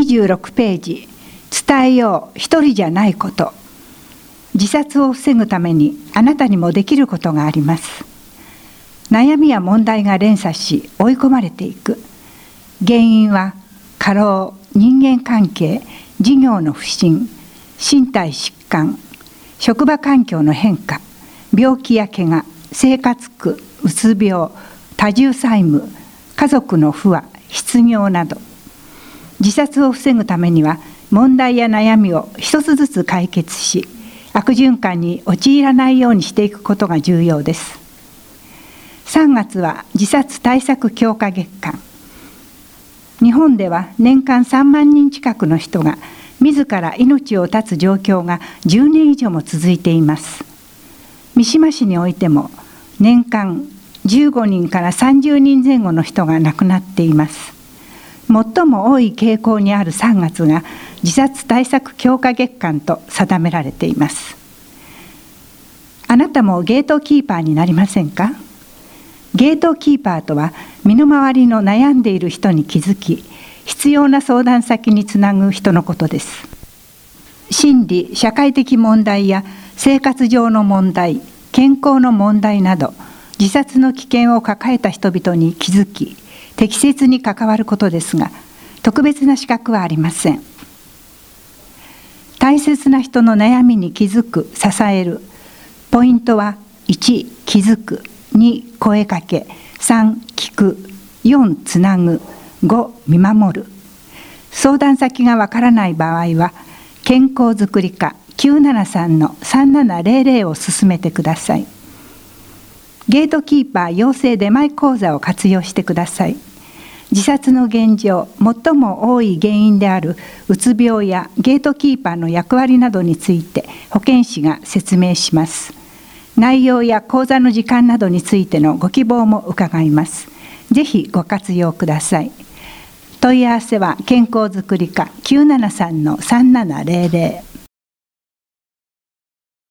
26ページ、伝えよう一人じゃないこと。自殺を防ぐためにあなたにもできることがあります。悩みや問題が連鎖し追い込まれていく。原因は過労、人間関係、事業の不振、身体疾患、職場環境の変化、病気や怪我、生活苦、うつ病、多重債務、家族の不和、失業など。自殺を防ぐためには問題や悩みを一つずつ解決し、悪循環に陥らないようにしていくことが重要です。3月は自殺対策強化月間。日本では年間3万人近くの人が自ら命を絶つ状況が10年以上も続いています。三島市においても年間15人から30人前後の人が亡くなっています。最も多い傾向にある3月が自殺対策強化月間と定められています。あなたもゲートキーパーになりませんか？ゲートキーパーとは、身の回りの悩んでいる人に気づき、必要な相談先につなぐ人のことです。心理・社会的問題や生活上の問題、健康の問題など、自殺の危険を抱えた人々に気づき、適切に関わることですが、特別な資格はありません。大切な人の悩みに気づく、支える。ポイントは1、気づく、2、声かけ、3、聞く、4、つなぐ、5、見守る。相談先がわからない場合は、健康づくり課 973-3700 を進めてください。ゲートキーパー養成出前講座を活用してください。自殺の現状、最も多い原因であるうつ病やゲートキーパーの役割などについて保健師が説明します。内容や講座の時間などについてのご希望も伺います。ぜひご活用ください。問い合わせは健康づくり課 973-3700